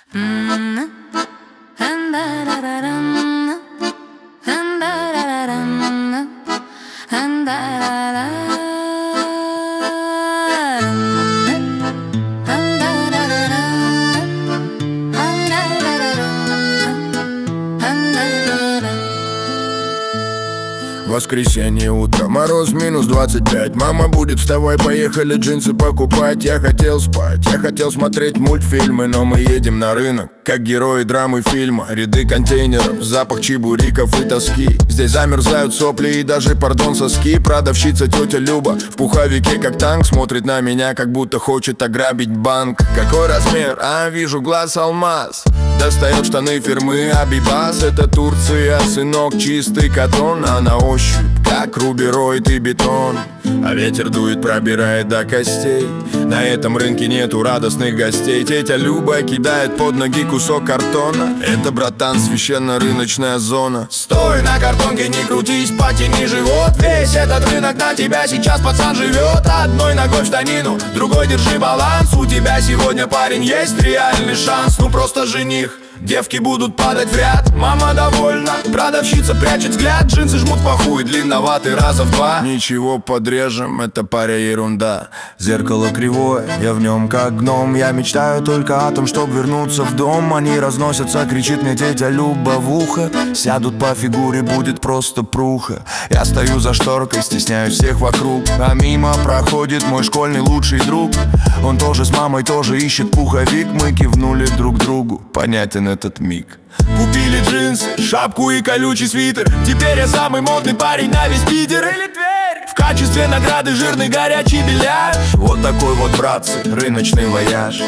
Воскресенье утро, мороз минус 25. Мама будет, вставай, поехали джинсы покупать. Я хотел спать, я хотел смотреть мультфильмы, но мы едем на рынок, как герои драмы фильма. Ряды контейнеров, запах чебуреков и тоски. Здесь замерзают сопли и даже, пардон, соски. Продавщица тетя Люба в пуховике как танк смотрит на меня, как будто хочет ограбить банк. Какой размер? Вижу глаз алмаз. Достает штаны фирмы Абибас. Это Турция, сынок, чистый катон. А на ощупь, как рубероид и бетон. А ветер дует, пробирает до костей. На этом рынке нету радостных гостей. Тетя Люба кидает под ноги кусок картона. Это, братан, священно-рыночная зона. Стой на картонке, не крутись, потяни живот. Весь этот рынок на тебя сейчас, пацан, живет. Одной ногой в штанину, другой держи баланс. У тебя сегодня, парень, есть реальный шанс. Ну просто жених, девки будут падать в ряд. Мама довольна, продавщица прячет взгляд. Джинсы жмут по хуй, длинноватый раза в два. Ничего, подрежем, это паря ерунда. Зеркало кривое, я в нем как гном. Я мечтаю только о том, чтоб вернуться в дом. Они разносятся, кричит мне тетя Люба в ухо. Сядут по фигуре, будет просто пруха. Я стою за шторкой, стесняюсь всех вокруг. А мимо проходит мой школьный лучший друг. Он тоже с мамой, тоже ищет пуховик. Мы кивнули друг другу, понятен этот миг. Купили джинсы, шапку и колючий свитер. Теперь я самый модный парень на весь Питер или Тверь. В качестве награды жирный горячий беляш. Вот такой вот, братцы, рыночный вояж.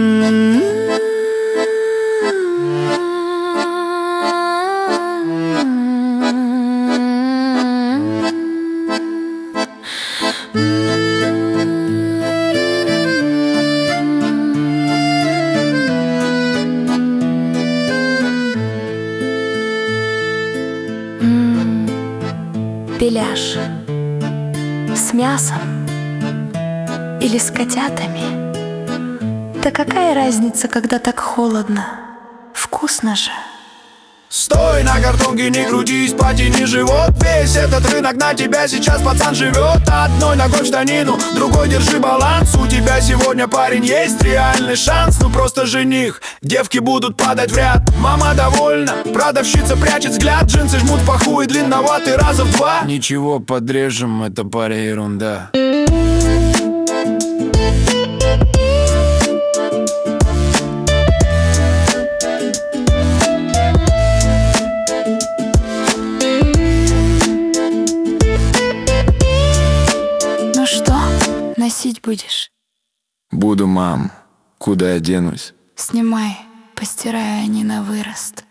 Беляш с мясом или с котятами? Да какая разница, когда так холодно? Вкусно же. Стой на картонке, не крутись, потяни живот. Весь этот рынок на тебя сейчас, пацан, живет. Одной ногой в штанину, другой держи баланс. У тебя сегодня, парень, есть реальный шанс. Ну просто жених, девки будут падать в ряд. Мама довольна, продавщица прячет взгляд. Джинсы жмут по хуй, длинноватый раза в два. Ничего, подрежем, это паря ерунда. Ну что, носить будешь? Буду, мам. Куда я денусь? Снимай, постирай, они на вырост.